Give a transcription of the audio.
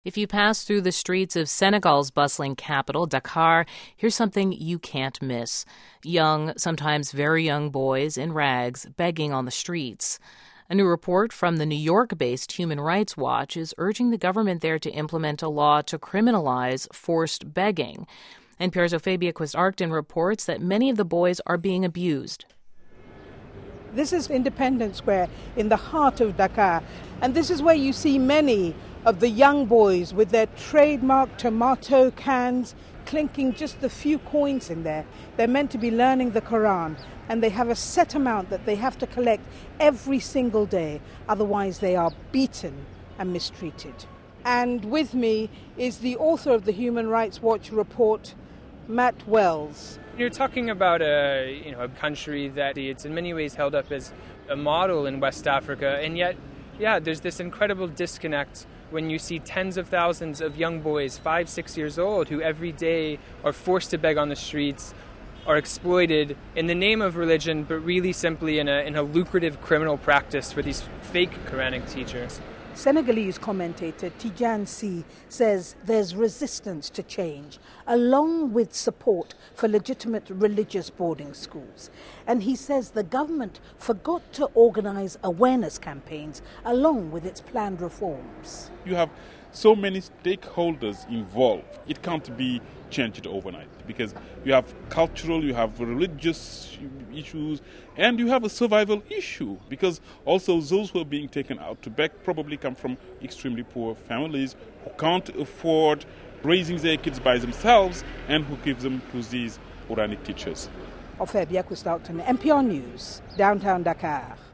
If you pass through the streets of Senegal's bustling capital, Dakar, here's something you can't miss. Young, sometimes very young boys in rags begging on the streets. A new report from the New York-based Human Rights Watch is urging the government there to implement a law to criminalize forced begging. NPR's Ophebia Quist-Arcton reports that many of the boys are being abused. This is Independence Square in the heart of Dakar, and this is where you see many of the young boys with their trademark tomato cans clinking just the few coins in there. They're meant to be learning the Quran, and they have a set amount that they have to collect every single day, otherwise they are beaten and mistreated. And with me is the author of the Human Rights Watch report, Matt Wells. You're talking about a country that it's in many ways held up as a model in West Africa, and yet, there's this incredible disconnect when you see tens of thousands of young boys, 5, 6 years old, who every day are forced to beg on the streets, are exploited in the name of religion, but really simply in a lucrative criminal practice for these fake Quranic teachers. Senegalese commentator Tidiane Sy says there's resistance to change, along with support for legitimate religious boarding schools. And he says the government forgot to organize awareness campaigns along with its planned reforms. You have so many stakeholders involved. It can't be changed overnight because you have cultural, you have religious issues, and you have a survival issue because also those who are being taken out to beg probably come from extremely poor families who can't afford raising their kids by themselves and who give them to these Quranic teachers. Ophebia Quist-Arcton, NPR News, downtown Dakar.